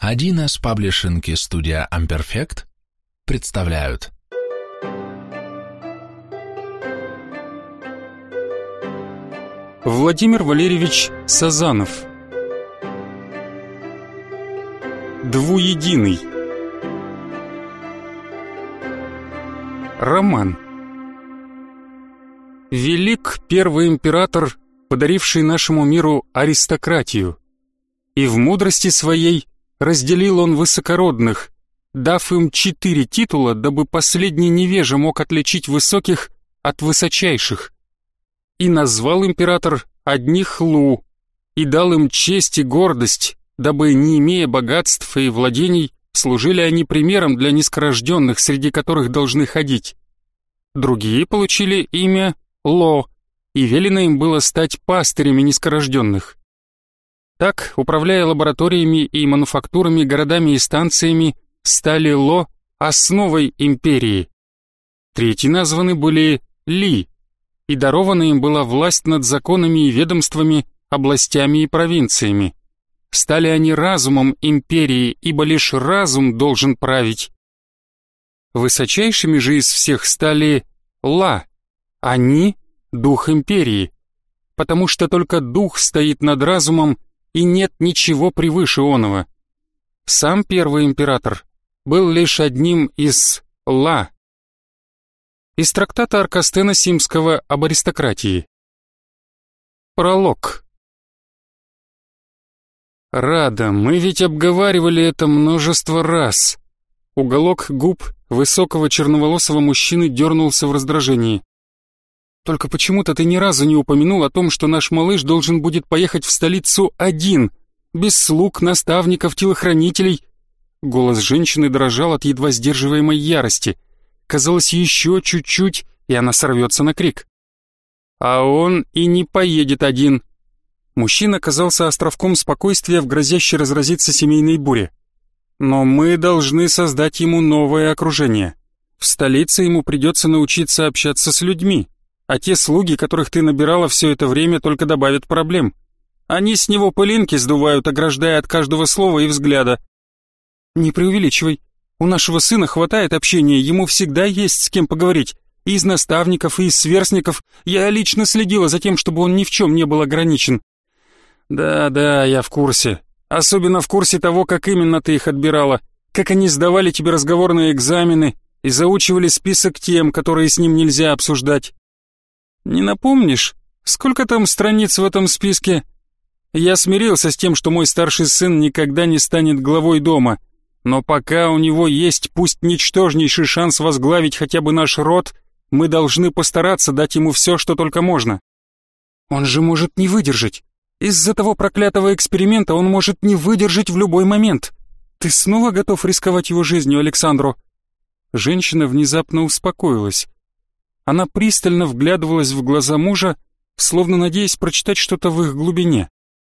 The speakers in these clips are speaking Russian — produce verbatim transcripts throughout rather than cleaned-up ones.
один эс паблишинг и студия Amperfect представляют. Владимир Валерьевич Сазанов. Двуединый. Роман. Велик первый император, подаривший нашему миру аристократию, и в мудрости своей разделил он высокородных, дав им четыре титула, дабы последний невежа мог отличить высоких от высочайших. И назвал император одних Лу, и дал им честь и гордость, дабы, не имея богатств и владений, служили они примером для низкорожденных, среди которых должны ходить. Другие получили имя Ло, и велено им было стать пастырями низкорожденных. Так, управляя лабораториями и мануфактурами, городами и станциями, стали Ло основой империи. Третьи названы были Ли, и дарована им была власть над законами и ведомствами, областями и провинциями. Стали они разумом империи, ибо лишь разум должен править. Высочайшими же из всех стали Ла, они — дух империи, потому что только дух стоит над разумом, и нет ничего превыше оного. Сам первый император был лишь одним из Ла. Из трактата Аркастена Симского об аристократии. Пролог. Рада, мы ведь обговаривали это множество раз. Уголок губ высокого черноволосого мужчины дернулся в раздражении. Только почему-то ты ни разу не упомянул о том, что наш малыш должен будет поехать в столицу один, без слуг, наставников, телохранителей. Голос женщины дрожал от едва сдерживаемой ярости. Казалось, еще чуть-чуть, и она сорвется на крик. А он и не поедет один. Мужчина казался островком спокойствия в грозящей разразиться семейной буре. Но мы должны создать ему новое окружение. В столице ему придется научиться общаться с людьми. А те слуги, которых ты набирала все это время, только добавят проблем. Они с него пылинки сдувают, ограждая от каждого слова и взгляда. Не преувеличивай. У нашего сына хватает общения, ему всегда есть с кем поговорить. И из наставников, и из сверстников. Я лично следила за тем, чтобы он ни в чем не был ограничен. Да-да, я в курсе. Особенно в курсе того, как именно ты их отбирала. Как они сдавали тебе разговорные экзамены и заучивали список тем, которые с ним нельзя обсуждать. Не напомнишь, сколько там страниц в этом списке? Я смирился с тем, что мой старший сын никогда не станет главой дома, но пока у него есть пусть ничтожнейший шанс возглавить хотя бы наш род, мы должны постараться дать ему все, что только можно. Он же может не выдержать. Из-за того проклятого эксперимента он может не выдержать в любой момент. Ты снова готов рисковать его жизнью, Александру?» Женщина внезапно успокоилась. Она пристально вглядывалась в глаза мужа, словно надеясь прочитать что-то в их глубине.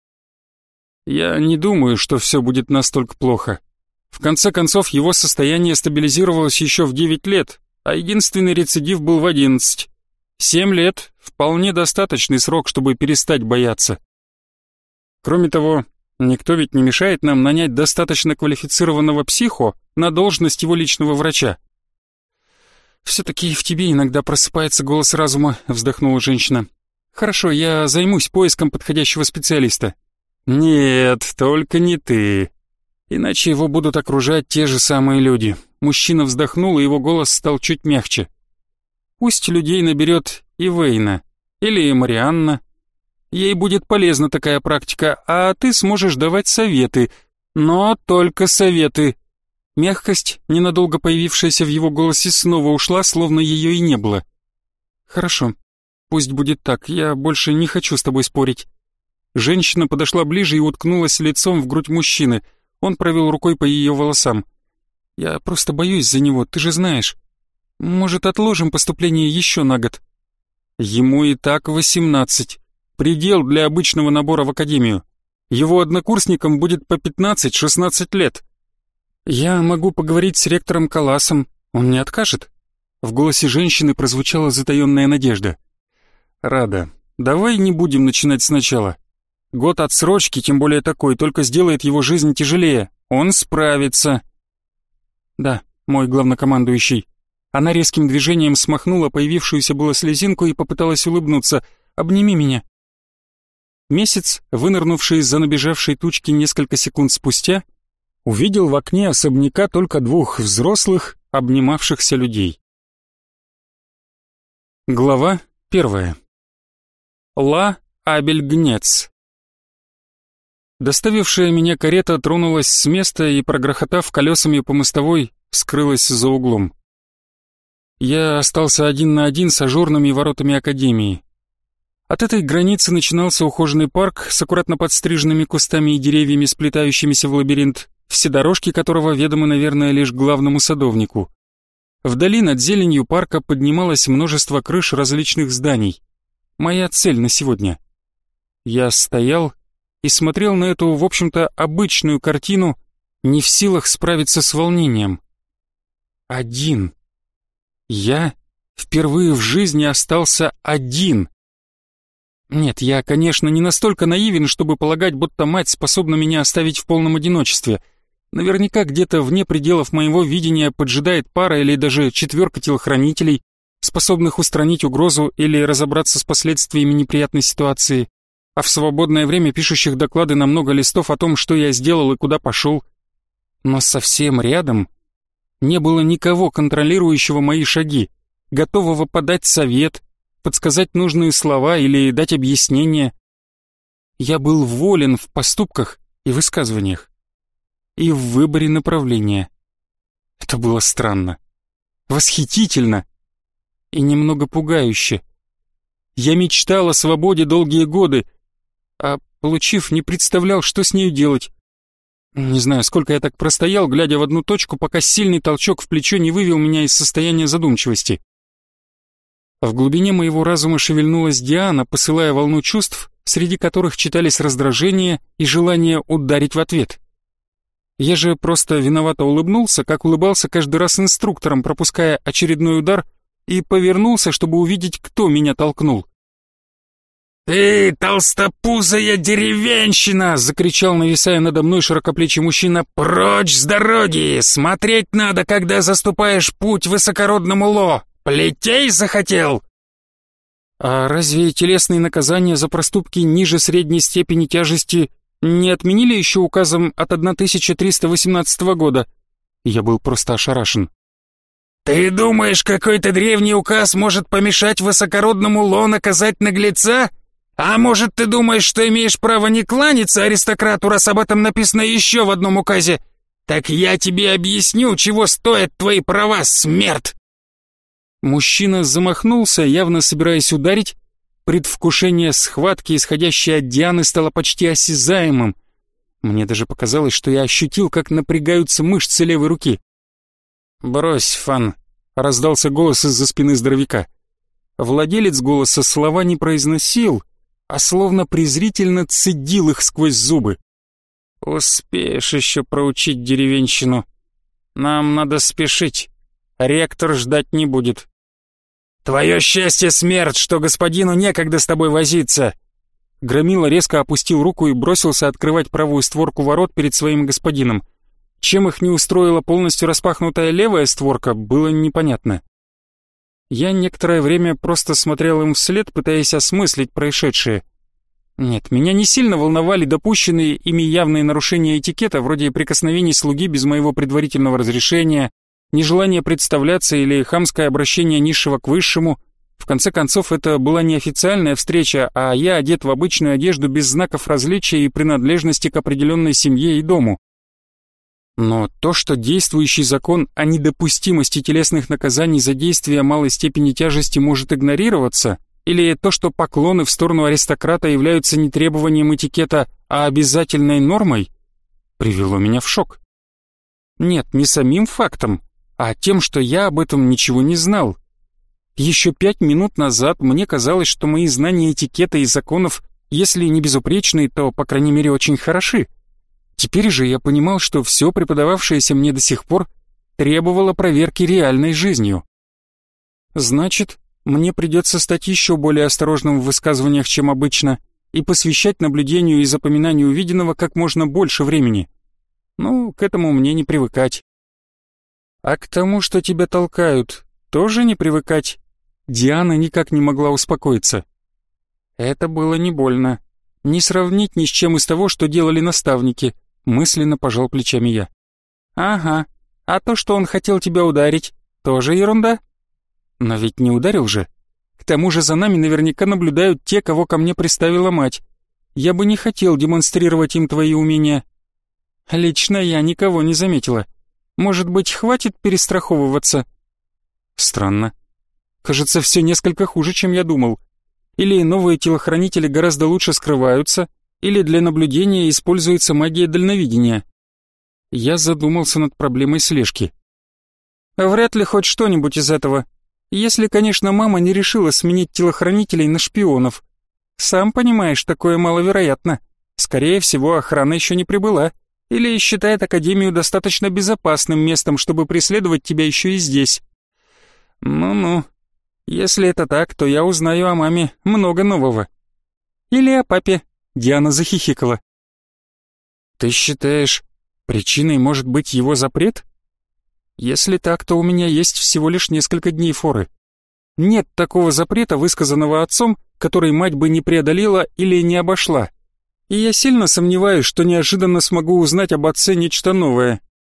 «Я не думаю, что все будет настолько плохо. В конце концов, его состояние стабилизировалось еще в девять лет, а единственный рецидив был в одиннадцать. Семь лет — вполне достаточный срок, чтобы перестать бояться. Кроме того, никто ведь не мешает нам нанять достаточно квалифицированного психо на должность его личного врача». «Все-таки в тебе иногда просыпается голос разума», — вздохнула женщина. «Хорошо, я займусь поиском подходящего специалиста». «Нет, только не ты. Иначе его будут окружать те же самые люди». Мужчина вздохнул, и его голос стал чуть мягче. «Пусть людей наберет Ивейна или Марианна. Ей будет полезна такая практика, а ты сможешь давать советы. Но только советы». Мягкость, ненадолго появившаяся в его голосе, снова ушла, словно ее и не было. «Хорошо, пусть будет так, я больше не хочу с тобой спорить». Женщина подошла ближе и уткнулась лицом в грудь мужчины. Он провел рукой по ее волосам. «Я просто боюсь за него, ты же знаешь. Может, отложим поступление еще на год?» Ему и так восемнадцать. Предел для обычного набора в академию. Его однокурсникам будет по пятнадцать-шестнадцать лет. «Я могу поговорить с ректором Каласом, он не откажет?» В голосе женщины прозвучала затаенная надежда. «Рада, давай не будем начинать сначала. Год отсрочки, тем более такой, только сделает его жизнь тяжелее. Он справится. Да, мой главнокомандующий. Она резким движением смахнула появившуюся было слезинку и попыталась улыбнуться. «Обними меня». Месяц, вынырнувший из-за набежавшей тучки несколько секунд спустя, увидел в окне особняка только двух взрослых, обнимавшихся людей. Глава первая. Ла Абельгнец. Доставившая меня карета тронулась с места и, прогрохотав колесами по мостовой, скрылась за углом. Я остался один на один с ажурными воротами академии. От этой границы начинался ухоженный парк с аккуратно подстриженными кустами и деревьями, сплетающимися в лабиринт, все дорожки которого ведомы, наверное, лишь главному садовнику. Вдали над зеленью парка поднималось множество крыш различных зданий. Моя цель на сегодня. Я стоял и смотрел на эту, в общем-то, обычную картину, не в силах справиться с волнением. Один. Я впервые в жизни остался один. Нет, я, конечно, не настолько наивен, чтобы полагать, будто мать способна меня оставить в полном одиночестве. Наверняка где-то вне пределов моего видения поджидает пара или даже четверка телохранителей, способных устранить угрозу или разобраться с последствиями неприятной ситуации, а в свободное время пишущих доклады на много листов о том, что я сделал и куда пошел. Но совсем рядом не было никого, контролирующего мои шаги, готового подать совет, подсказать нужные слова или дать объяснение. Я был волен в поступках и высказываниях, и в выборе направления. Это было странно, восхитительно и немного пугающе. Я мечтал о свободе долгие годы, а, получив, не представлял, что с нею делать. Не знаю, сколько я так простоял, глядя в одну точку, пока сильный толчок в плечо не вывел меня из состояния задумчивости. В глубине моего разума шевельнулась Диана, посылая волну чувств, среди которых читались раздражение и желание ударить в ответ. Я же просто виновато улыбнулся, как улыбался каждый раз инструктором, пропуская очередной удар, и повернулся, чтобы увидеть, кто меня толкнул. «Ты, толстопузая деревенщина!» — закричал, нависая надо мной широкоплечий мужчина. «Прочь с дороги! Смотреть надо, когда заступаешь путь высокородному Ло! Плетей захотел!» «А разве телесные наказания за проступки ниже средней степени тяжести не отменили еще указом от тысяча триста восемнадцатого года?» Я был просто ошарашен. «Ты думаешь, какой-то древний указ может помешать высокородному Ло наказать наглеца? А может, ты думаешь, что имеешь право не кланяться аристократу, раз об этом написано еще в одном указе? Так я тебе объясню, чего стоят твои права, смерть!» Мужчина замахнулся, явно собираясь ударить. Предвкушение схватки, исходящее от Дианы, стало почти осязаемым. Мне даже показалось, что я ощутил, как напрягаются мышцы левой руки. «Брось, Фан», — раздался голос из-за спины здоровяка. Владелец голоса слова не произносил, а словно презрительно цедил их сквозь зубы. «Успеешь еще проучить деревенщину. Нам надо спешить. Ректор ждать не будет». «Твое счастье, смерть, что господину некогда с тобой возиться!» Громила резко опустил руку и бросился открывать правую створку ворот перед своим господином. Чем их не устроила полностью распахнутая левая створка, было непонятно. Я некоторое время просто смотрел им вслед, пытаясь осмыслить происшедшее. Нет, меня не сильно волновали допущенные ими явные нарушения этикета, вроде прикосновений слуги без моего предварительного разрешения, нежелание представляться или хамское обращение низшего к высшему. В конце концов, это была не официальная встреча, а я одет в обычную одежду без знаков различия и принадлежности к определенной семье и дому. Но то, что действующий закон о недопустимости телесных наказаний за действия малой степени тяжести может игнорироваться, или то, что поклоны в сторону аристократа являются не требованием этикета, а обязательной нормой, привело меня в шок. Нет, не самим фактом, а тем, что я об этом ничего не знал. Еще пять минут назад мне казалось, что мои знания этикета и законов, если не безупречные, то, по крайней мере, очень хороши. Теперь же я понимал, что все преподававшееся мне до сих пор требовало проверки реальной жизнью. Значит, мне придется стать еще более осторожным в высказываниях, чем обычно, и посвящать наблюдению и запоминанию увиденного как можно больше времени. Ну, к этому мне не привыкать. А к тому, что тебя толкают, тоже не привыкать? Диана никак не могла успокоиться. Это было не больно. Не сравнить ни с чем из того, что делали наставники, мысленно пожал плечами я. Ага, а то, что он хотел тебя ударить, тоже ерунда? Но ведь не ударил же. К тому же за нами наверняка наблюдают те, кого ко мне приставила мать. Я бы не хотел демонстрировать им твои умения. Лично я никого не заметила. Может быть, хватит перестраховываться? Странно. Кажется, все несколько хуже, чем я думал. Или новые телохранители гораздо лучше скрываются, или для наблюдения используется магия дальновидения. Я задумался над проблемой слежки. Вряд ли хоть что-нибудь из этого. Если, конечно, мама не решила сменить телохранителей на шпионов. Сам понимаешь, такое маловероятно. Скорее всего, охрана еще не прибыла. Или считает Академию достаточно безопасным местом, чтобы преследовать тебя еще и здесь. Ну-ну. Если это так, то я узнаю о маме много нового. Или о папе. Диана захихикала. Ты считаешь, причиной может быть его запрет? Если так, то у меня есть всего лишь несколько дней форы. Нет такого запрета, высказанного отцом, который мать бы не преодолела или не обошла. И я сильно сомневаюсь, что неожиданно смогу узнать об отце нечто новое.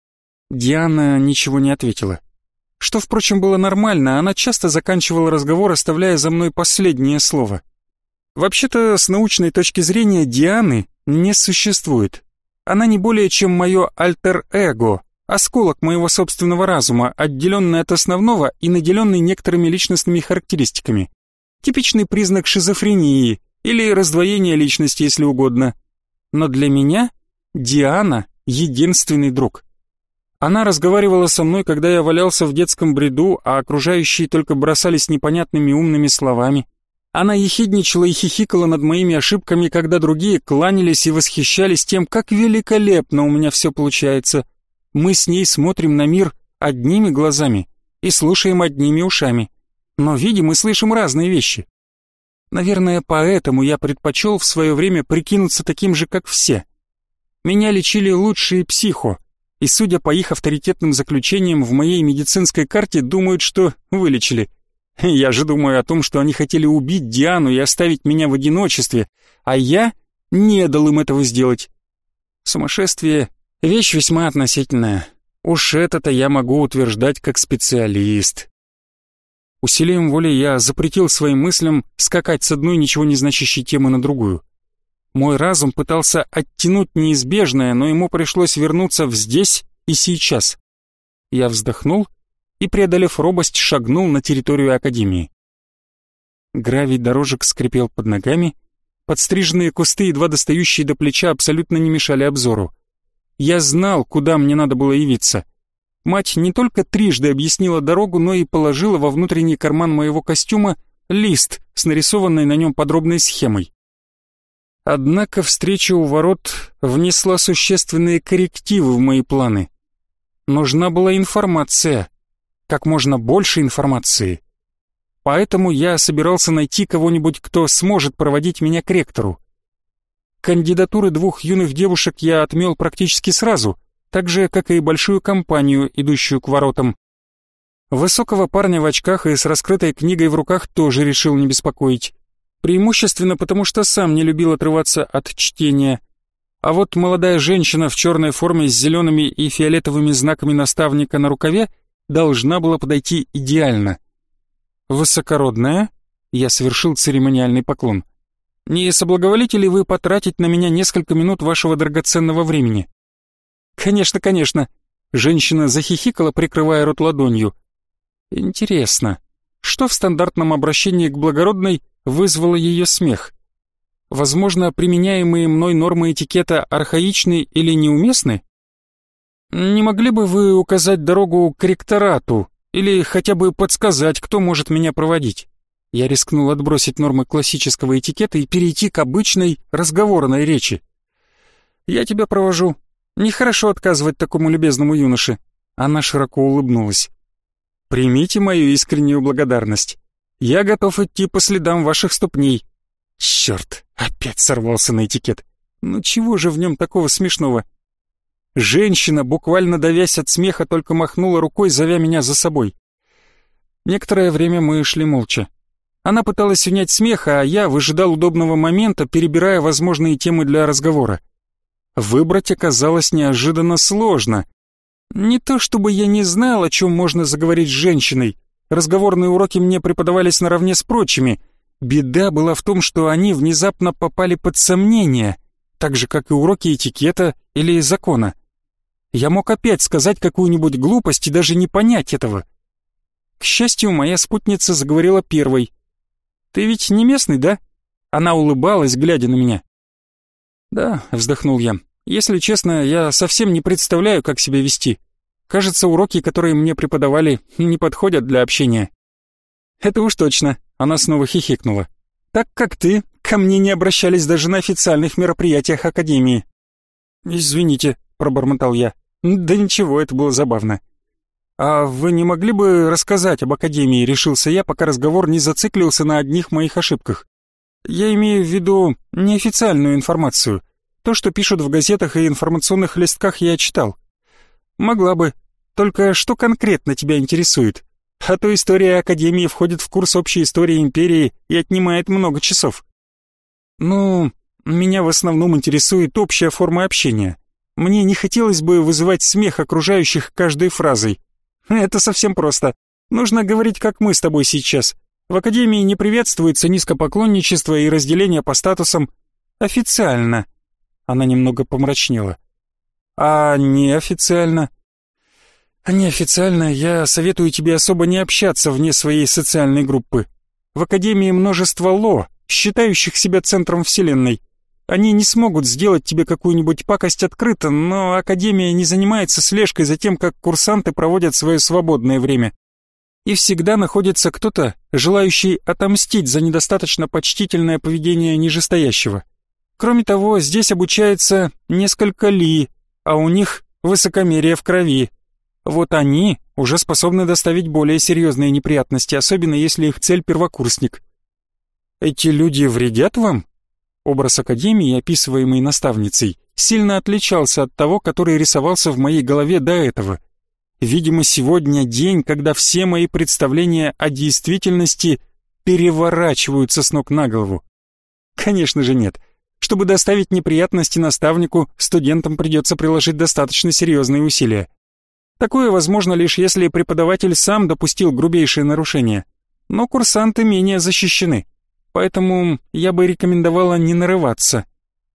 Диана ничего не ответила. Что, впрочем, было нормально, она часто заканчивала разговор, оставляя за мной последнее слово. Вообще-то, с научной точки зрения, Дианы не существует. Она не более чем мое альтер-эго, осколок моего собственного разума, отделенный от основного и наделенный некоторыми личностными характеристиками. Типичный признак шизофрении или раздвоения личности, если угодно. Но для меня Диана — единственный друг. Она разговаривала со мной, когда я валялся в детском бреду, а окружающие только бросались непонятными умными словами. Она ехидничала и хихикала над моими ошибками, когда другие кланялись и восхищались тем, как великолепно у меня все получается. Мы с ней смотрим на мир одними глазами и слушаем одними ушами, но видим и слышим разные вещи. Наверное, поэтому я предпочел в свое время прикинуться таким же, как все. Меня лечили лучшие психо, и, судя по их авторитетным заключениям в моей медицинской карте, думают, что вылечили. Я же думаю о том, что они хотели убить Диану и оставить меня в одиночестве, а я не дал им этого сделать. Сумасшествие — вещь весьма относительная. Уж это-то я могу утверждать как специалист. Усилием воли я запретил своим мыслям скакать с одной ничего не значащей темы на другую. Мой разум пытался оттянуть неизбежное, но ему пришлось вернуться в здесь и сейчас. Я вздохнул и, преодолев робость, шагнул на территорию Академии. Гравий дорожек скрипел под ногами, подстриженные кусты, едва достающие до плеча, абсолютно не мешали обзору. Я знал, куда мне надо было явиться. Мать не только трижды объяснила дорогу, но и положила во внутренний карман моего костюма лист с нарисованной на нем подробной схемой. Однако встреча у ворот внесла существенные коррективы в мои планы. Нужна была информация, как можно больше информации. Поэтому я собирался найти кого-нибудь, кто сможет проводить меня к ректору. Кандидатуры двух юных девушек я отмел практически сразу, так же, как и большую компанию, идущую к воротам. Высокого парня в очках и с раскрытой книгой в руках тоже решил не беспокоить. Преимущественно потому, что сам не любил отрываться от чтения. А вот молодая женщина в черной форме с зелеными и фиолетовыми знаками наставника на рукаве должна была подойти идеально. «Высокородная?» — я совершил церемониальный поклон. «Не соблаговолите ли вы потратить на меня несколько минут вашего драгоценного времени?» «Конечно, конечно», — женщина захихикала, прикрывая рот ладонью. «Интересно, что в стандартном обращении к благородной вызвало ее смех? Возможно, применяемые мной нормы этикета архаичны или неуместны? Не могли бы вы указать дорогу к ректорату или хотя бы подсказать, кто может меня проводить?» Я рискнул отбросить нормы классического этикета и перейти к обычной разговорной речи. «Я тебя провожу. Нехорошо отказывать такому любезному юноше». Она широко улыбнулась. «Примите мою искреннюю благодарность. Я готов идти по следам ваших ступней». Черт, опять сорвался на этикет. Ну чего же в нем такого смешного? Женщина, буквально давясь от смеха, только махнула рукой, зовя меня за собой. Некоторое время мы шли молча. Она пыталась унять смех, а я выжидал удобного момента, перебирая возможные темы для разговора. Выбрать оказалось неожиданно сложно. Не то чтобы я не знал, о чем можно заговорить с женщиной. Разговорные уроки мне преподавались наравне с прочими. Беда была в том, что они внезапно попали под сомнение, так же, как и уроки этикета или закона. Я мог опять сказать какую-нибудь глупость и даже не понять этого. К счастью, моя спутница заговорила первой. «Ты ведь не местный, да?» Она улыбалась, глядя на меня. «Да», — вздохнул я. «Если честно, я совсем не представляю, как себя вести. Кажется, уроки, которые мне преподавали, не подходят для общения». «Это уж точно», — она снова хихикнула. «Так как ты, ко мне не обращались даже на официальных мероприятиях Академии». «Извините», — пробормотал я. «Да ничего, это было забавно». «А вы не могли бы рассказать об Академии?» — решился я, пока разговор не зациклился на одних моих ошибках. «Я имею в виду неофициальную информацию. То, что пишут в газетах и информационных листках, я читал». «Могла бы. Только что конкретно тебя интересует? А то история Академии входит в курс общей истории Империи и отнимает много часов». «Ну, меня в основном интересует общая форма общения. Мне не хотелось бы вызывать смех окружающих каждой фразой. Это совсем просто. Нужно говорить, как мы с тобой сейчас. В Академии не приветствуется низкопоклонничество и разделение по статусам. Официально». Она немного помрачнела. «А неофициально?» «А неофициально я советую тебе особо не общаться вне своей социальной группы. В Академии множество ло, считающих себя центром Вселенной. Они не смогут сделать тебе какую-нибудь пакость открыто, но Академия не занимается слежкой за тем, как курсанты проводят свое свободное время. И всегда находится кто-то, желающий отомстить за недостаточно почтительное поведение нижестоящего. Кроме того, здесь обучается несколько ли, а у них высокомерие в крови. Вот они уже способны доставить более серьезные неприятности, особенно если их цель первокурсник. Эти люди вредят вам? Образ Академии, описываемый наставницей, сильно отличался от того, который рисовался в моей голове до этого. Видимо, сегодня день, когда все мои представления о действительности переворачиваются с ног на голову. Конечно же нет. Чтобы доставить неприятности наставнику, студентам придется приложить достаточно серьезные усилия. Такое возможно лишь если преподаватель сам допустил грубейшие нарушения. Но курсанты менее защищены. Поэтому я бы рекомендовала не нарываться.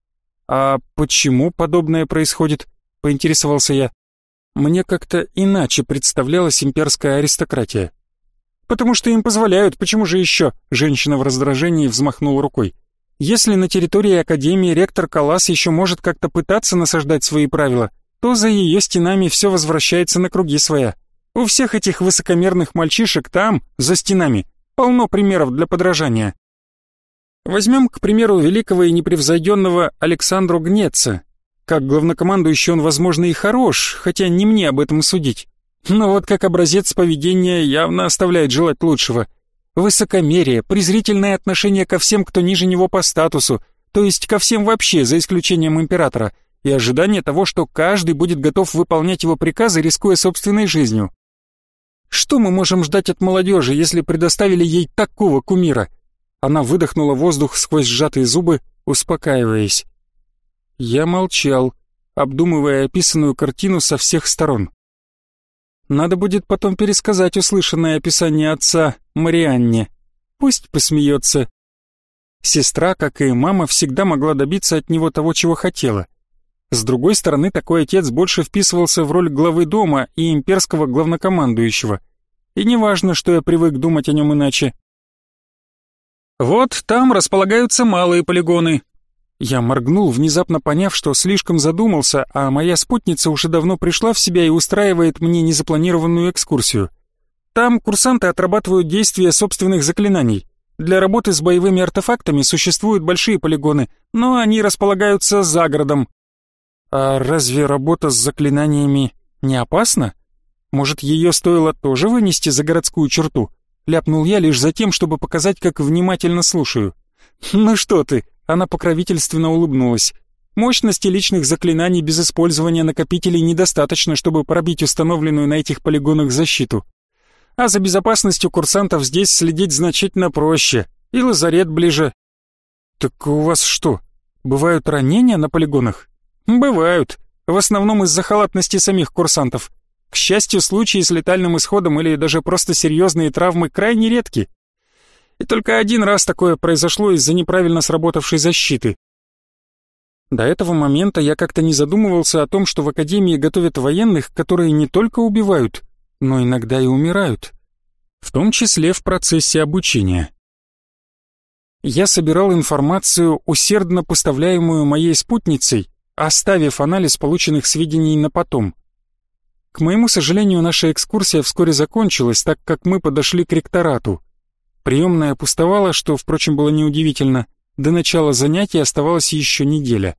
«А почему подобное происходит?» — поинтересовался я. Мне как-то иначе представлялась имперская аристократия. «Потому что им позволяют, почему же еще?» — женщина в раздражении взмахнула рукой. «Если на территории Академии ректор Калас еще может как-то пытаться насаждать свои правила, то за ее стенами все возвращается на круги своя. У всех этих высокомерных мальчишек там, за стенами, полно примеров для подражания. Возьмем, к примеру, великого и непревзойденного Александру Гнеца. Как главнокомандующий он, возможно, и хорош, хотя не мне об этом судить. Но вот как образец поведения явно оставляет желать лучшего. Высокомерие, презрительное отношение ко всем, кто ниже него по статусу, то есть ко всем вообще, за исключением императора, и ожидание того, что каждый будет готов выполнять его приказы, рискуя собственной жизнью. Что мы можем ждать от молодежи, если предоставили ей такого кумира? Она выдохнула воздух сквозь сжатые зубы, успокаиваясь. Я молчал, обдумывая описанную картину со всех сторон. Надо будет потом пересказать услышанное описание отца Марианне. Пусть посмеется. Сестра, как и мама, всегда могла добиться от него того, чего хотела. С другой стороны, такой отец больше вписывался в роль главы дома и имперского главнокомандующего. И не важно, что я привык думать о нем иначе. Вот там располагаются малые полигоны. Я моргнул, внезапно поняв, что слишком задумался, а моя спутница уже давно пришла в себя и устраивает мне незапланированную экскурсию. Там курсанты отрабатывают действия собственных заклинаний. Для работы с боевыми артефактами существуют большие полигоны, но они располагаются за городом. А разве работа с заклинаниями не опасна? Может, ее стоило тоже вынести за городскую черту? Ляпнул я лишь за тем, чтобы показать, как внимательно слушаю. «Ну что ты?» — она покровительственно улыбнулась. Мощности личных заклинаний без использования накопителей недостаточно, чтобы пробить установленную на этих полигонах защиту. А за безопасностью курсантов здесь следить значительно проще, и лазарет ближе. Так у вас что, бывают ранения на полигонах? Бывают, в основном из-за халатности самих курсантов. К счастью, случаи с летальным исходом или даже просто серьезные травмы крайне редки. И только один раз такое произошло из-за неправильно сработавшей защиты. До этого момента я как-то не задумывался о том, что в академии готовят военных, которые не только убивают, но иногда и умирают, в том числе в процессе обучения. Я собирал информацию, усердно поставляемую моей спутницей, оставив анализ полученных сведений на потом. К моему сожалению, наша экскурсия вскоре закончилась, так как мы подошли к ректорату. Приемная пустовала, что, впрочем, было неудивительно. До начала занятий оставалась еще неделя.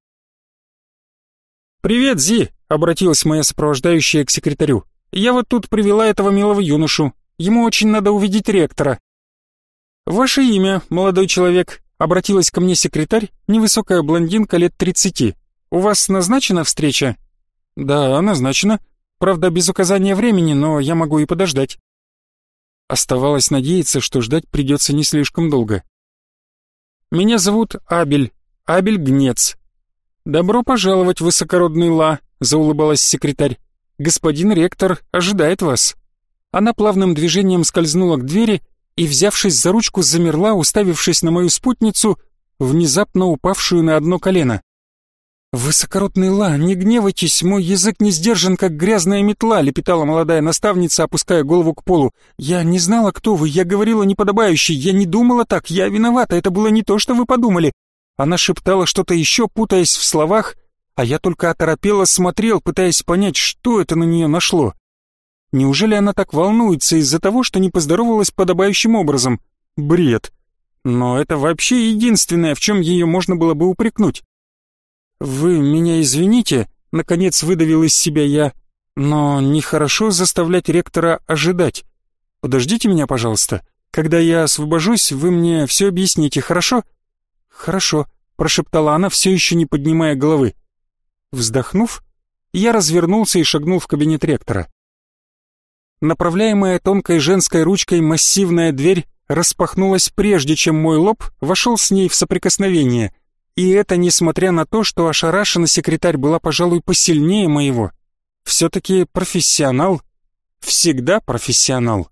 «Привет, Зи!» — обратилась моя сопровождающая к секретарю. «Я вот тут привела этого милого юношу. Ему очень надо увидеть ректора». «Ваше имя, молодой человек?» — обратилась ко мне секретарь, невысокая блондинка лет тридцати. «У вас назначена встреча?» «Да, назначена. Правда, без указания времени, но я могу и подождать». Оставалось надеяться, что ждать придется не слишком долго. «Меня зовут Абель, Абель Гнец». «Добро пожаловать, высокородный Ла», — заулыбалась секретарь. «Господин ректор ожидает вас». Она плавным движением скользнула к двери и, взявшись за ручку, замерла, уставившись на мою спутницу, внезапно упавшую на одно колено. «Высокородный Ла, не гневайтесь, мой язык не сдержан, как грязная метла», — лепетала молодая наставница, опуская голову к полу. «Я не знала, кто вы, я говорила неподобающе, я не думала так, я виновата, это было не то, что вы подумали». Она шептала что-то еще, путаясь в словах, а я только оторопело смотрел, пытаясь понять, что это на нее нашло. Неужели она так волнуется из-за того, что не поздоровалась подобающим образом? Бред. Но это вообще единственное, в чем ее можно было бы упрекнуть. «Вы меня извините», — наконец выдавил из себя я, «но нехорошо заставлять ректора ожидать. Подождите меня, пожалуйста. Когда я освобожусь, вы мне все объясните, хорошо?» «Хорошо», — прошептала она, все еще не поднимая головы. Вздохнув, я развернулся и шагнул в кабинет ректора. Направляемая тонкой женской ручкой массивная дверь распахнулась прежде, чем мой лоб вошел с ней в соприкосновение. И это несмотря на то, что ошарашена секретарь была, пожалуй, посильнее моего. Все-таки профессионал. Всегда профессионал.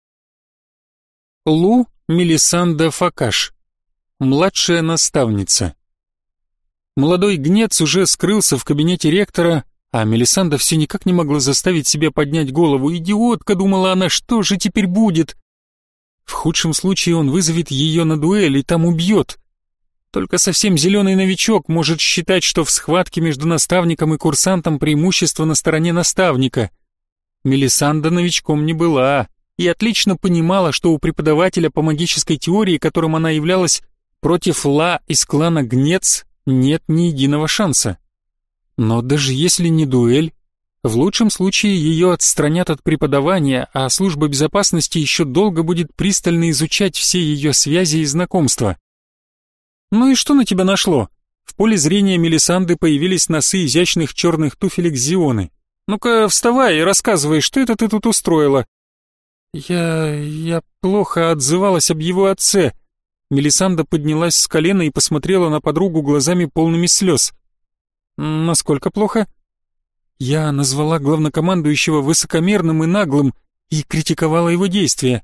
Лу Мелисанда Факаш. Младшая наставница. Молодой Гнец уже скрылся в кабинете ректора, а Мелисанда все никак не могла заставить себя поднять голову. «Идиотка», — думала она, — «что же теперь будет?» В худшем случае он вызовет ее на дуэль и там убьет. Только совсем зеленый новичок может считать, что в схватке между наставником и курсантом преимущество на стороне наставника. Мелисанда новичком не была и отлично понимала, что у преподавателя по магической теории, которым она являлась, против Ла из клана Гнец нет ни единого шанса. Но даже если не дуэль, в лучшем случае ее отстранят от преподавания, а служба безопасности еще долго будет пристально изучать все ее связи и знакомства. «Ну и что на тебя нашло?» В поле зрения Мелисанды появились носы изящных черных туфелек Зионы. «Ну-ка, вставай и рассказывай, что это ты тут устроила?» «Я... я плохо отзывалась об его отце». Мелисанда поднялась с колена и посмотрела на подругу глазами полными слез. «Насколько плохо?» «Я назвала главнокомандующего высокомерным и наглым и критиковала его действия».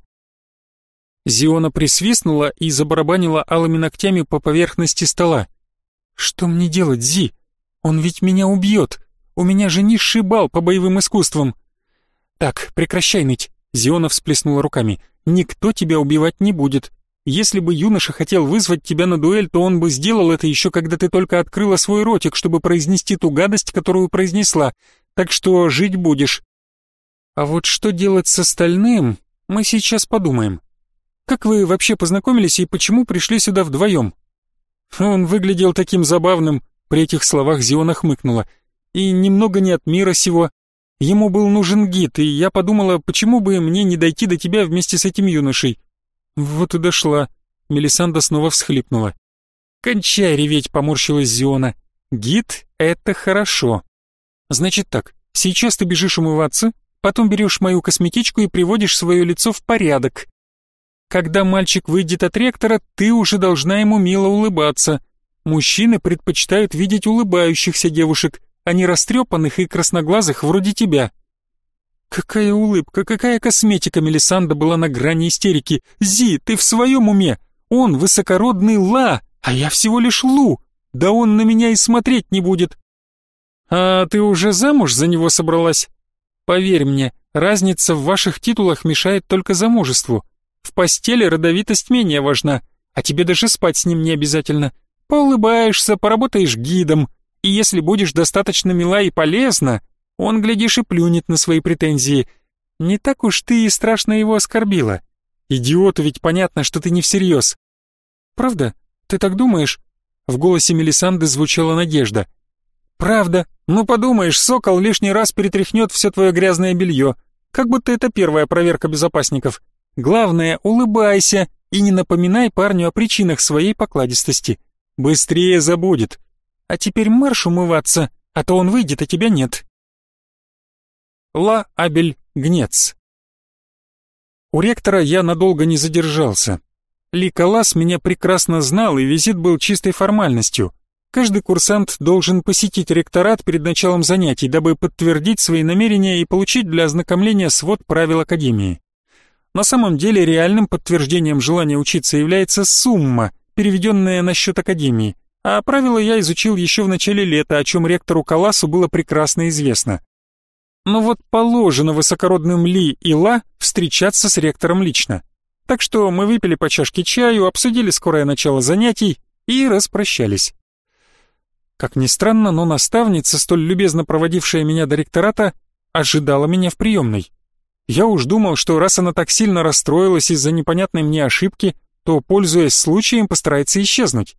Зиона присвистнула и забарабанила алыми ногтями по поверхности стола. «Что мне делать, Зи? Он ведь меня убьет. У меня же низший балл по боевым искусствам». «Так, прекращай ныть», — Зиона всплеснула руками. «Никто тебя убивать не будет. Если бы юноша хотел вызвать тебя на дуэль, то он бы сделал это еще когда ты только открыла свой ротик, чтобы произнести ту гадость, которую произнесла. Так что жить будешь. А вот что делать с остальным, мы сейчас подумаем. Как вы вообще познакомились и почему пришли сюда вдвоем?» Он выглядел таким забавным, при этих словах Зиона хмыкнула. «И немного не от мира сего. Ему был нужен гид, и я подумала, почему бы мне не дойти до тебя вместе с этим юношей». «Вот и дошла», — Мелисанда снова всхлипнула. «Кончай реветь», — поморщилась Зиона. Гид — это хорошо. Значит так, сейчас ты бежишь умываться, потом берешь мою косметичку и приводишь свое лицо в порядок. Когда мальчик выйдет от ректора, ты уже должна ему мило улыбаться. Мужчины предпочитают видеть улыбающихся девушек, а не растрепанных и красноглазых вроде тебя. Какая улыбка, какая косметика! Мелисанда была на грани истерики. Зи, ты в своем уме? Он высокородный Ла, а я всего лишь Лу. Да он на меня и смотреть не будет. А ты уже замуж за него собралась? Поверь мне, разница в ваших титулах мешает только замужеству. В постели родовитость менее важна, а тебе даже спать с ним не обязательно. Поулыбаешься, поработаешь гидом, и если будешь достаточно мила и полезна, он, глядишь, и плюнет на свои претензии. Не так уж ты и страшно его оскорбила. Идиоту ведь понятно, что ты не всерьез. Правда? Ты так думаешь? В голосе Мелисанды звучала надежда. Правда? Ну подумаешь, сокол лишний раз перетряхнет все твое грязное белье. Как будто это первая проверка безопасников. Главное, улыбайся и не напоминай парню о причинах своей покладистости. Быстрее забудет. А теперь марш умываться, а то он выйдет, а тебя нет. Ла Абель Гнец. У ректора я надолго не задержался. Ликолас меня прекрасно знал, и визит был чистой формальностью. Каждый курсант должен посетить ректорат перед началом занятий, дабы подтвердить свои намерения и получить для ознакомления свод правил Академии. На самом деле реальным подтверждением желания учиться является сумма, переведенная на счет Академии, а правила я изучил еще в начале лета, о чем ректору Каласу было прекрасно известно. Но вот положено высокородным Ли и Ла встречаться с ректором лично. Так что мы выпили по чашке чаю, обсудили скорое начало занятий и распрощались. Как ни странно, но наставница, столь любезно проводившая меня до ректората, ожидала меня в приемной. Я уж думал, что раз она так сильно расстроилась из-за непонятной мне ошибки, то, пользуясь случаем, постарается исчезнуть.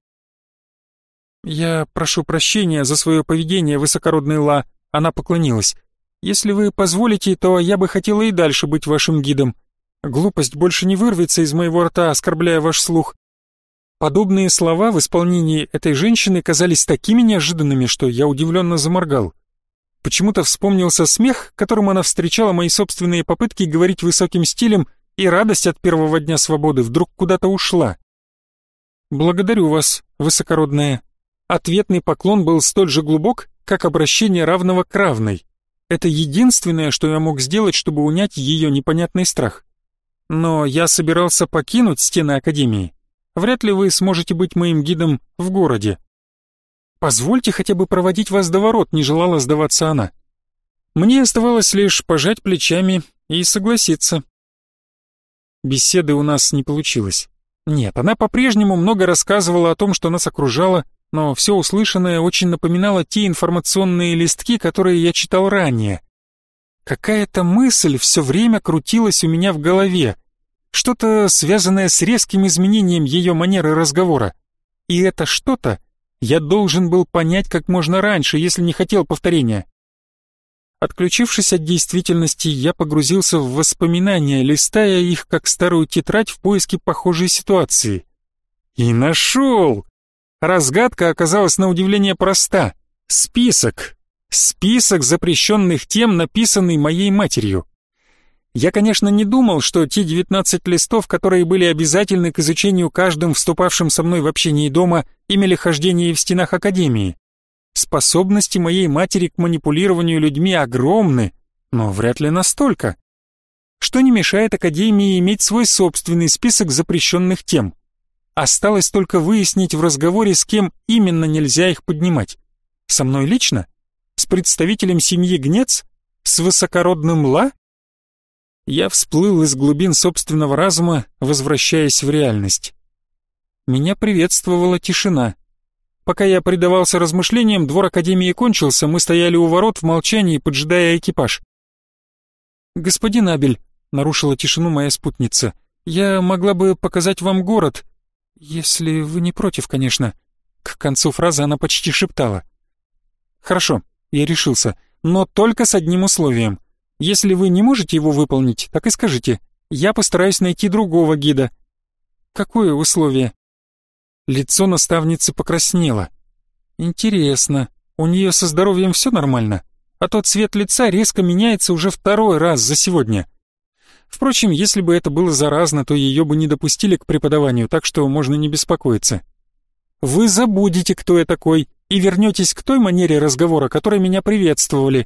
«Я прошу прощения за свое поведение, высокородный Ла», — она поклонилась. «Если вы позволите, то я бы хотела и дальше быть вашим гидом. Глупость больше не вырвется из моего рта, оскорбляя ваш слух». Подобные слова в исполнении этой женщины казались такими неожиданными, что я удивленно заморгал. Почему-то вспомнился смех, которым она встречала мои собственные попытки говорить высоким стилем, и радость от первого дня свободы вдруг куда-то ушла. «Благодарю вас, высокородная». Ответный поклон был столь же глубок, как обращение равного к равной. Это единственное, что я мог сделать, чтобы унять ее непонятный страх. Но я собирался покинуть стены Академии. Вряд ли вы сможете быть моим гидом в городе. Позвольте хотя бы проводить вас до ворот, не желала сдаваться она. Мне оставалось лишь пожать плечами и согласиться. Беседы у нас не получилось. Нет, она по-прежнему много рассказывала о том, что нас окружало, но все услышанное очень напоминало те информационные листки, которые я читал ранее. Какая-то мысль все время крутилась у меня в голове, что-то связанное с резким изменением ее манеры разговора. И это что-то я должен был понять как можно раньше, если не хотел повторения. Отключившись от действительности, я погрузился в воспоминания, листая их как старую тетрадь в поиске похожей ситуации. И нашел! Разгадка оказалась на удивление проста. Список. Список запрещенных тем, написанный моей матерью. Я, конечно, не думал, что те девятнадцать листов, которые были обязательны к изучению каждым вступавшим со мной в общение дома, имели хождение в стенах Академии. Способности моей матери к манипулированию людьми огромны, но вряд ли настолько. Что не мешает Академии иметь свой собственный список запрещенных тем. Осталось только выяснить в разговоре, с кем именно нельзя их поднимать. Со мной лично? С представителем семьи Гнец? С высокородным Ла? Я всплыл из глубин собственного разума, возвращаясь в реальность. Меня приветствовала тишина. Пока я предавался размышлениям, двор Академии кончился, мы стояли у ворот в молчании, поджидая экипаж. «Господин Абель», — нарушила тишину моя спутница, — «я могла бы показать вам город, если вы не против, конечно». К концу фразы она почти шептала. «Хорошо», — я решился, — «но только с одним условием. Если вы не можете его выполнить, так и скажите. Я постараюсь найти другого гида». «Какое условие?» Лицо наставницы покраснело. Интересно, у нее со здоровьем все нормально? А то цвет лица резко меняется уже второй раз за сегодня. Впрочем, если бы это было заразно, то ее бы не допустили к преподаванию, так что можно не беспокоиться. Вы забудете, кто я такой, и вернетесь к той манере разговора, которой меня приветствовали.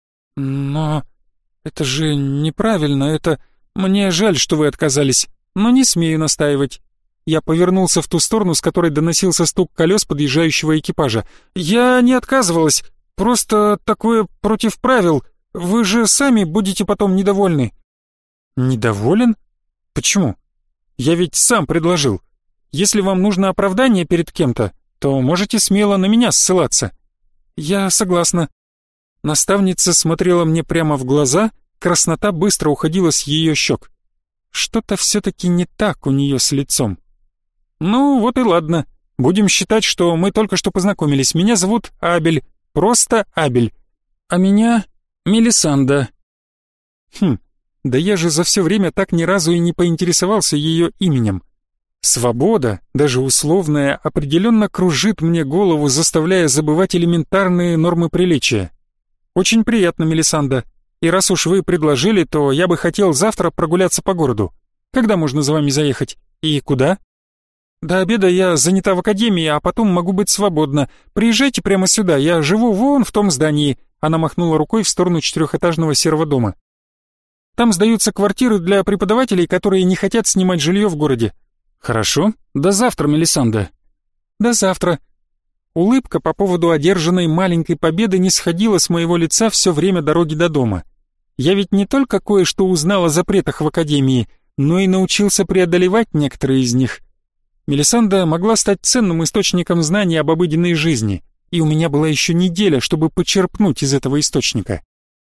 Но это же неправильно, это... Мне жаль, что вы отказались, но не смею настаивать. Я повернулся в ту сторону, с которой доносился стук колес подъезжающего экипажа. Я не отказывалась, просто такое против правил. Вы же сами будете потом недовольны. Недоволен? Почему? Я ведь сам предложил. Если вам нужно оправдание перед кем-то, то можете смело на меня ссылаться. Я согласна. Наставница смотрела мне прямо в глаза, краснота быстро уходила с ее щек. Что-то все-таки не так у нее с лицом. Ну вот и ладно. Будем считать, что мы только что познакомились. Меня зовут Абель, просто Абель. А меня Мелисанда. Хм, да я же за все время так ни разу и не поинтересовался ее именем. Свобода, даже условная, определенно кружит мне голову, заставляя забывать элементарные нормы приличия. Очень приятно, Мелисанда. И раз уж вы предложили, то я бы хотел завтра прогуляться по городу. Когда можно за вами заехать? И куда? До обеда я занята в академии, а потом могу быть свободна. Приезжайте прямо сюда, я живу вон в том здании. Она махнула рукой в сторону четырехэтажного серого дома. Там сдаются квартиры для преподавателей, которые не хотят снимать жилье в городе. Хорошо, до завтра, Мелисанда. До завтра. Улыбка по поводу одержанной маленькой победы не сходила с моего лица все время дороги до дома. Я ведь не только кое-что узнал о запретах в академии, но и научился преодолевать некоторые из них. Мелисанда могла стать ценным источником знаний об обыденной жизни, и у меня была еще неделя, чтобы почерпнуть из этого источника.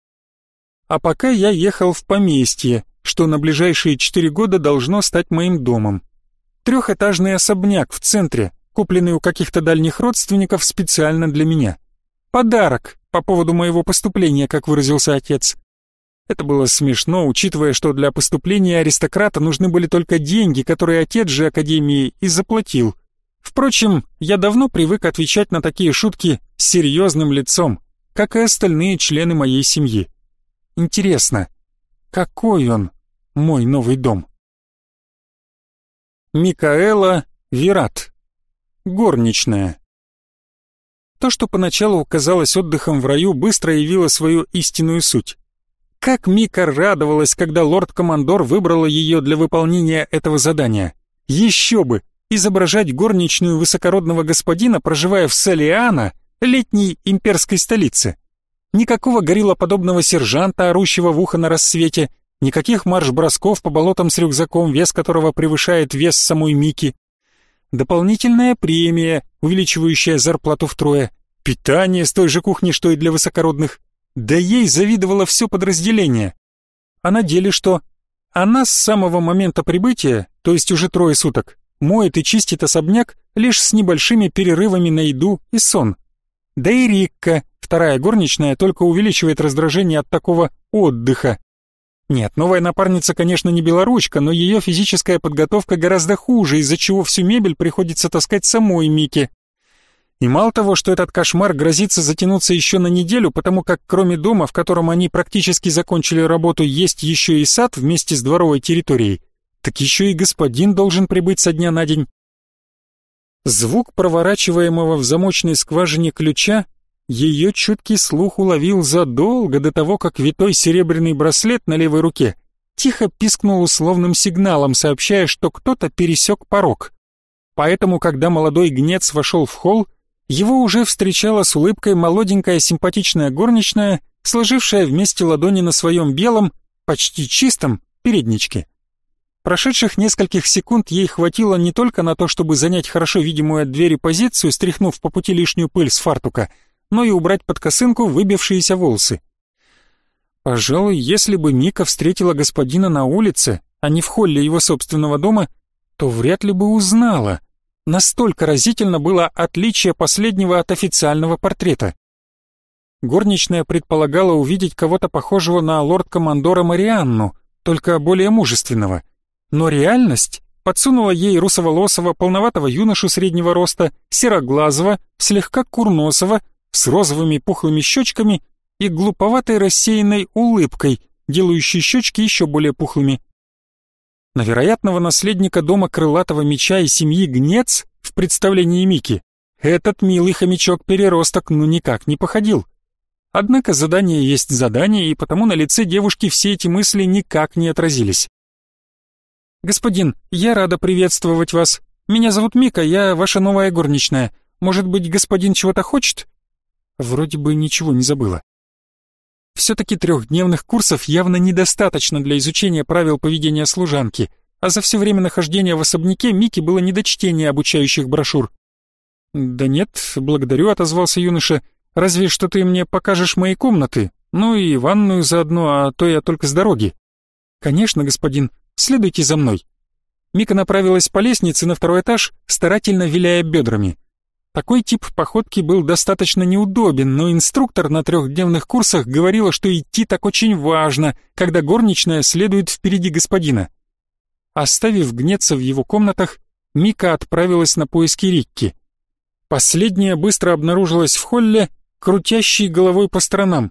А пока я ехал в поместье, что на ближайшие четыре года должно стать моим домом. Трехэтажный особняк в центре, купленный у каких-то дальних родственников специально для меня. Подарок по поводу моего поступления, как выразился отец. Это было смешно, учитывая, что для поступления аристократа нужны были только деньги, которые отец же академии и заплатил. Впрочем, я давно привык отвечать на такие шутки серьезным лицом, как и остальные члены моей семьи. Интересно, какой он, мой новый дом? Микаэла Вират. Горничная. То, что поначалу казалось отдыхом в раю, быстро явило свою истинную суть. Как Мика радовалась, когда лорд-командор выбрала ее для выполнения этого задания. Еще бы! Изображать горничную высокородного господина, проживая в Солиано, летней имперской столице. Никакого гориллоподобного сержанта, орущего в ухо на рассвете, никаких марш-бросков по болотам с рюкзаком, вес которого превышает вес самой Мики. Дополнительная премия, увеличивающая зарплату втрое, питание с той же кухни, что и для высокородных. Да ей завидовало все подразделение. А на деле что? Она с самого момента прибытия, то есть уже трое суток, моет и чистит особняк лишь с небольшими перерывами на еду и сон. Да и Рикка, вторая горничная, только увеличивает раздражение от такого отдыха. Нет, новая напарница, конечно, не белоручка, но ее физическая подготовка гораздо хуже, из-за чего всю мебель приходится таскать самой Мике. И мало того, что этот кошмар грозится затянуться еще на неделю, потому как кроме дома, в котором они практически закончили работу, есть еще и сад вместе с дворовой территорией, так еще и господин должен прибыть со дня на день. Звук проворачиваемого в замочной скважине ключа ее чуткий слух уловил задолго до того, как витой серебряный браслет на левой руке тихо пискнул условным сигналом, сообщая, что кто-то пересек порог. Поэтому, когда молодой гнец вошел в холл, его уже встречала с улыбкой молоденькая симпатичная горничная, сложившая вместе ладони на своем белом, почти чистом, передничке. Прошедших нескольких секунд ей хватило не только на то, чтобы занять хорошо видимую от двери позицию, стряхнув по пути лишнюю пыль с фартука, но и убрать под косынку выбившиеся волосы. Пожалуй, если бы Мика встретила господина на улице, а не в холле его собственного дома, то вряд ли бы узнала. Настолько разительно было отличие последнего от официального портрета. Горничная предполагала увидеть кого-то похожего на лорд-командора Марианну, только более мужественного. Но реальность подсунула ей русоволосого, полноватого юношу среднего роста, сероглазого, слегка курносого, с розовыми пухлыми щечками и глуповатой рассеянной улыбкой, делающей щечки еще более пухлыми. На вероятного наследника дома крылатого меча и семьи Гнец в представлении Мики этот милый хомячок-переросток ну никак не походил. Однако задание есть задание, и потому на лице девушки все эти мысли никак не отразились. «Господин, я рада приветствовать вас. Меня зовут Мика, я ваша новая горничная. Может быть, господин чего-то хочет?» Вроде бы ничего не забыла. Все-таки трехдневных курсов явно недостаточно для изучения правил поведения служанки, а за все время нахождения в особняке Мике было не до чтения обучающих брошюр. «Да нет, благодарю», — отозвался юноша. «Разве что ты мне покажешь мои комнаты, ну и ванную заодно, а то я только с дороги». «Конечно, господин, следуйте за мной». Мика направилась по лестнице на второй этаж, старательно виляя бедрами. Такой тип походки был достаточно неудобен, но инструктор на трехдневных курсах говорила, что идти так очень важно, когда горничная следует впереди господина. Оставив Гнеца в его комнатах, Мика отправилась на поиски Рикки. Последняя быстро обнаружилась в холле, крутящей головой по сторонам.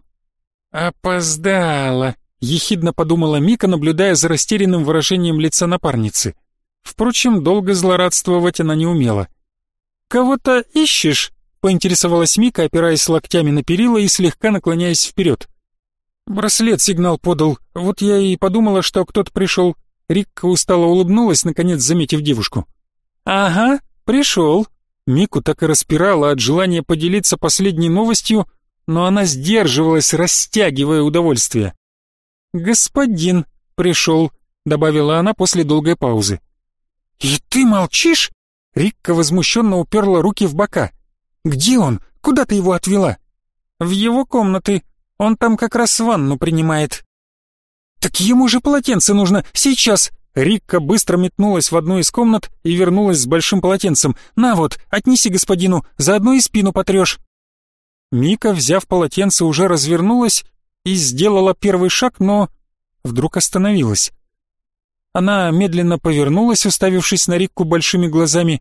«Опоздала», — ехидно подумала Мика, наблюдая за растерянным выражением лица напарницы. Впрочем, долго злорадствовать она не умела. «Кого-то ищешь?» — поинтересовалась Мика, опираясь локтями на перила и слегка наклоняясь вперед. «Браслет сигнал подал, вот я и подумала, что кто-то пришел». Рикка устало улыбнулась, наконец заметив девушку. «Ага, пришел». Мику так и распирала от желания поделиться последней новостью, но она сдерживалась, растягивая удовольствие. «Господин пришел», — добавила она после долгой паузы. «И ты молчишь?» Рикка возмущенно уперла руки в бока. «Где он? Куда ты его отвела?» «В его комнаты. Он там как раз ванну принимает». «Так ему же полотенце нужно сейчас!» Рикка быстро метнулась в одну из комнат и вернулась с большим полотенцем. «На вот, отнеси господину, заодно и спину потрешь». Мика, взяв полотенце, уже развернулась и сделала первый шаг, но вдруг остановилась. Она медленно повернулась, уставившись на Рикку большими глазами.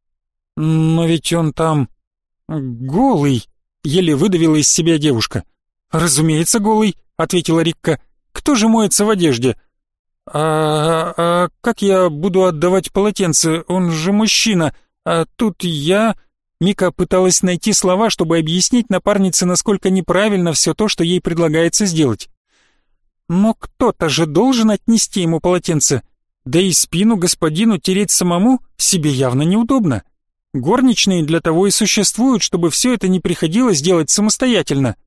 «Но ведь он там голый», — еле выдавила из себя девушка. «Разумеется, голый», — ответила Рикка. «Кто же моется в одежде?» «А, а как я буду отдавать полотенце? Он же мужчина. А тут я...» Мика пыталась найти слова, чтобы объяснить напарнице, насколько неправильно все то, что ей предлагается сделать. «Но кто-то же должен отнести ему полотенце. Да и спину господину тереть самому себе явно неудобно. Горничные для того и существуют, чтобы все это не приходилось делать самостоятельно».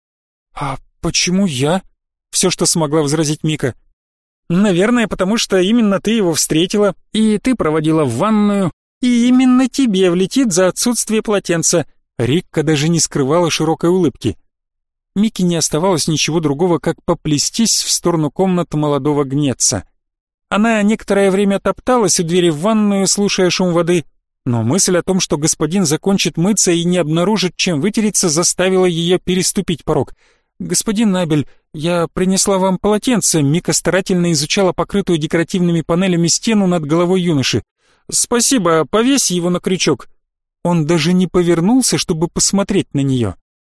«А почему я?» — все, что смогла возразить Мика. «Наверное, потому что именно ты его встретила, и ты проводила в ванную, и именно тебе влетит за отсутствие полотенца». Рикка даже не скрывала широкой улыбки. Мике не оставалось ничего другого, как поплестись в сторону комнаты молодого Гнеца. Она некоторое время топталась у двери в ванную, слушая шум воды, но мысль о том, что господин закончит мыться и не обнаружит, чем вытереться, заставила ее переступить порог. «Господин Набель, я принесла вам полотенце», — Мика старательно изучала покрытую декоративными панелями стену над головой юноши. «Спасибо, повесь его на крючок». Он даже не повернулся, чтобы посмотреть на нее.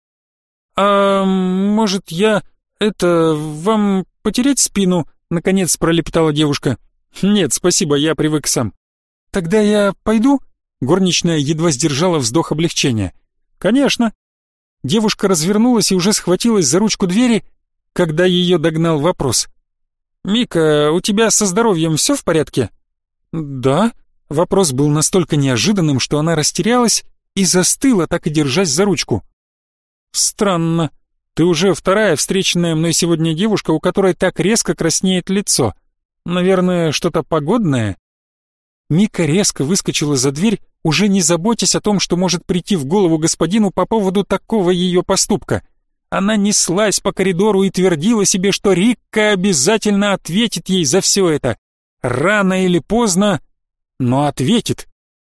«А может, я... это... вам потереть спину?» — наконец пролепетала девушка. «Нет, спасибо, я привык сам». «Тогда я пойду?» — горничная едва сдержала вздох облегчения. «Конечно». Девушка развернулась и уже схватилась за ручку двери, когда ее догнал вопрос. «Мика, у тебя со здоровьем все в порядке?» «Да». Вопрос был настолько неожиданным, что она растерялась и застыла, так и держась за ручку. «Странно. Ты уже вторая встреченная мной сегодня девушка, у которой так резко краснеет лицо. Наверное, что-то погодное?» Мика резко выскочила за дверь, уже не заботясь о том, что может прийти в голову господину по поводу такого ее поступка. Она неслась по коридору и твердила себе, что Рикка обязательно ответит ей за все это. Рано или поздно, но ответит.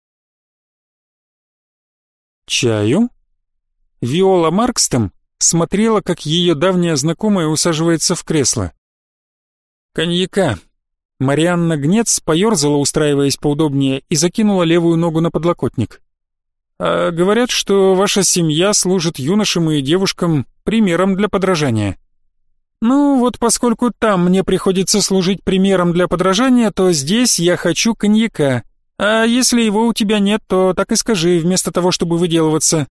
«Чаю?» Виола Маркстом смотрела, как ее давняя знакомая усаживается в кресло. «Коньяка. Марианна Гнец поерзала, устраиваясь поудобнее, и закинула левую ногу на подлокотник. «А говорят, что ваша семья служит юношам и девушкам примером для подражания». «Ну вот, поскольку там мне приходится служить примером для подражания, то здесь я хочу коньяка. А если его у тебя нет, то так и скажи, вместо того, чтобы выделываться».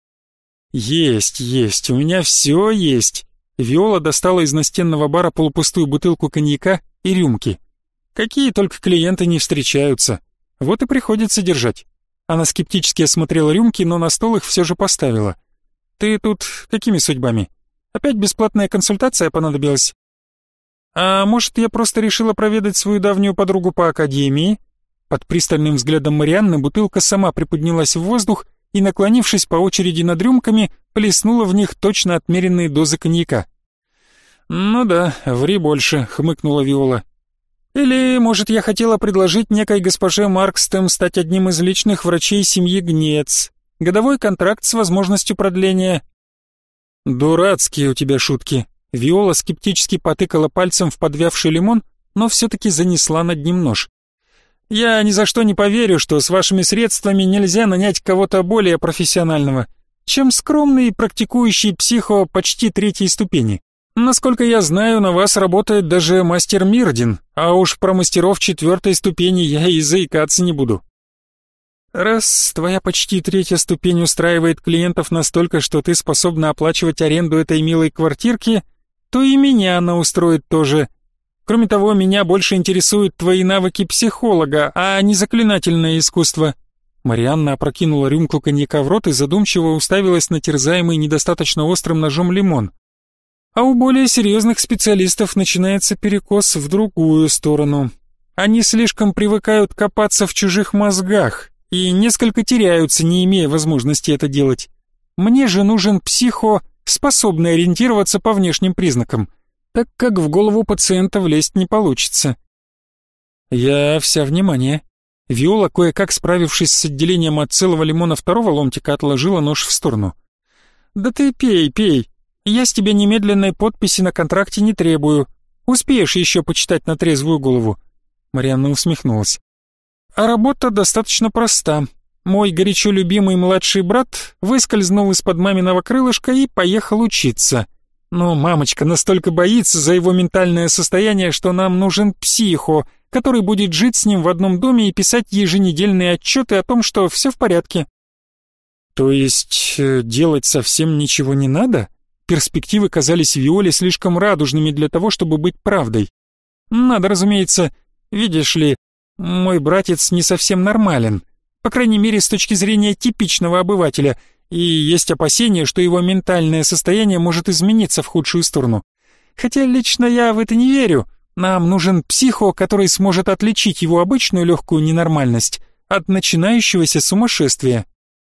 «Есть, есть, у меня все есть». Виола достала из настенного бара полупустую бутылку коньяка и рюмки. «Какие только клиенты не встречаются. Вот и приходится держать». Она скептически осмотрела рюмки, но на стол их все же поставила. «Ты тут какими судьбами? Опять бесплатная консультация понадобилась?» «А может, я просто решила проведать свою давнюю подругу по академии?» Под пристальным взглядом Марианны бутылка сама приподнялась в воздух и, наклонившись по очереди над рюмками, плеснула в них точно отмеренные дозы коньяка. «Ну да, ври больше», — хмыкнула Виола. «Или, может, я хотела предложить некой госпоже Маркстем стать одним из личных врачей семьи Гнец. Годовой контракт с возможностью продления». «Дурацкие у тебя шутки». Виола скептически потыкала пальцем в подвявший лимон, но все-таки занесла над ним нож. «Я ни за что не поверю, что с вашими средствами нельзя нанять кого-то более профессионального, чем скромный практикующий психо почти третьей ступени. Насколько я знаю, на вас работает даже мастер Мирдин, а уж про мастеров четвертой ступени я и заикаться не буду». «Раз твоя почти третья ступень устраивает клиентов настолько, что ты способна оплачивать аренду этой милой квартирки, то и меня она устроит тоже. Кроме того, меня больше интересуют твои навыки психолога, а не заклинательное искусство». Марианна опрокинула рюмку коньяка в рот и задумчиво уставилась на терзаемый недостаточно острым ножом лимон. А у более серьезных специалистов начинается перекос в другую сторону. Они слишком привыкают копаться в чужих мозгах и несколько теряются, не имея возможности это делать. Мне же нужен психо, способный ориентироваться по внешним признакам, так как в голову пациента влезть не получится. Я вся внимание. Виола, кое-как справившись с отделением от целого лимона второго ломтика, отложила нож в сторону. «Да ты пей, пей. Я с тебя немедленной подписи на контракте не требую. Успеешь еще почитать на трезвую голову». Марианна усмехнулась. «А работа достаточно проста. Мой горячо любимый младший брат выскользнул из-под маминого крылышка и поехал учиться. Но мамочка настолько боится за его ментальное состояние, что нам нужен психо, который будет жить с ним в одном доме и писать еженедельные отчеты о том, что все в порядке». «То есть делать совсем ничего не надо?» Перспективы казались Виоле слишком радужными для того, чтобы быть правдой. «Надо, разумеется. Видишь ли, мой братец не совсем нормален, по крайней мере, с точки зрения типичного обывателя, и есть опасения, что его ментальное состояние может измениться в худшую сторону. Хотя лично я в это не верю. Нам нужен психо, который сможет отличить его обычную легкую ненормальность от начинающегося сумасшествия».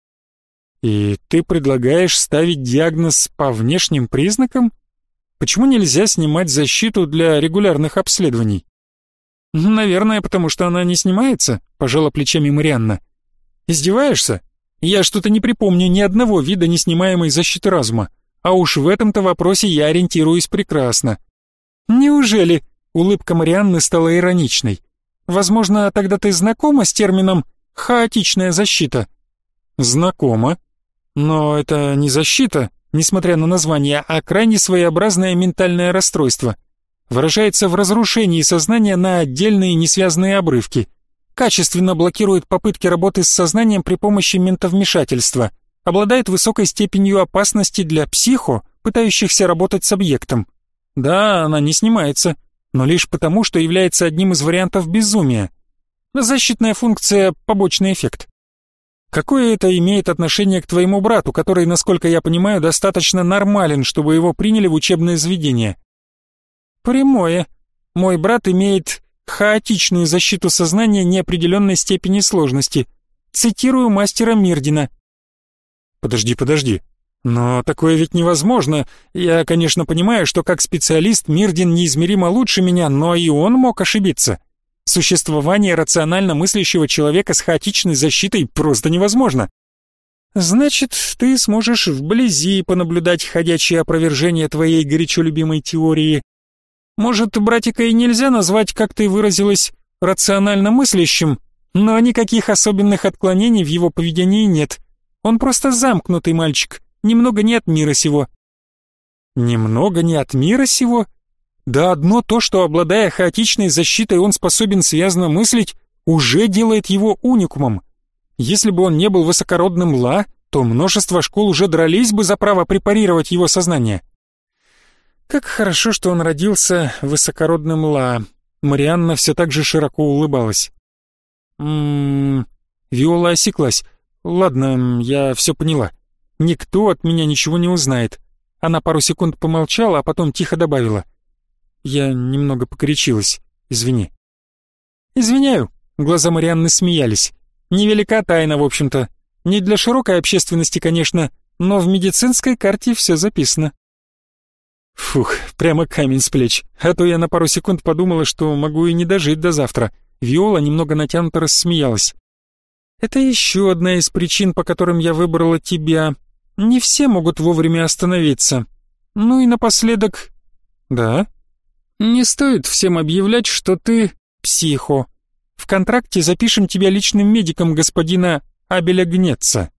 «И ты предлагаешь ставить диагноз по внешним признакам? Почему нельзя снимать защиту для регулярных обследований?» «Наверное, потому что она не снимается», — пожала плечами Марианна. «Издеваешься? Я что-то не припомню ни одного вида неснимаемой защиты разума, а уж в этом-то вопросе я ориентируюсь прекрасно». «Неужели?» — улыбка Марианны стала ироничной. «Возможно, тогда ты знакома с термином «хаотичная защита»?» «Знакома. Но это не защита, несмотря на название, а крайне своеобразное ментальное расстройство. Выражается в разрушении сознания на отдельные несвязанные обрывки. Качественно блокирует попытки работы с сознанием при помощи ментовмешательства. Обладает высокой степенью опасности для психо, пытающихся работать с объектом. Да, она не снимается, но лишь потому, что является одним из вариантов безумия. Защитная функция – побочный эффект. Какое это имеет отношение к твоему брату, который, насколько я понимаю, достаточно нормален, чтобы его приняли в учебное заведение?» «Прямое. Мой брат имеет хаотичную защиту сознания неопределенной степени сложности. Цитирую мастера Мирдина». «Подожди, подожди. Но такое ведь невозможно. Я, конечно, понимаю, что как специалист Мирдин неизмеримо лучше меня, но и он мог ошибиться. Существование рационально мыслящего человека с хаотичной защитой просто невозможно». «Значит, ты сможешь вблизи понаблюдать ходячее опровержение твоей горячо любимой теории». Может, братика и нельзя назвать, как ты выразилась, рационально мыслящим, но никаких особенных отклонений в его поведении нет. Он просто замкнутый мальчик, немного не от мира сего». «Немного не от мира сего?» Да одно то, что, обладая хаотичной защитой, он способен связно мыслить, уже делает его уникумом. Если бы он не был высокородным Ла, то множество школ уже дрались бы за право препарировать его сознание. Как хорошо, что он родился высокородным Ла. Марианна все так же широко улыбалась. «М-м-м...» Виола осеклась. «Ладно, я все поняла. Никто от меня ничего не узнает». Она пару секунд помолчала, а потом тихо добавила. «Я немного покорячилась. Извини». «Извиняю». Глаза Марианны смеялись. «Невелика тайна, в общем-то. Не для широкой общественности, конечно, но в медицинской карте все записано». Фух, прямо камень с плеч. А то я на пару секунд подумала, что могу и не дожить до завтра. Виола немного натянуто рассмеялась. «Это еще одна из причин, по которым я выбрала тебя. Не все могут вовремя остановиться. Ну и напоследок...» «Да?» «Не стоит всем объявлять, что ты психо. В контракте запишем тебя личным медиком господина Абеля Гнетца».